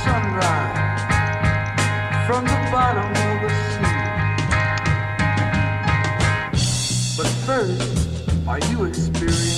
sunrise from the bottom of the sea. But first, are you experiencing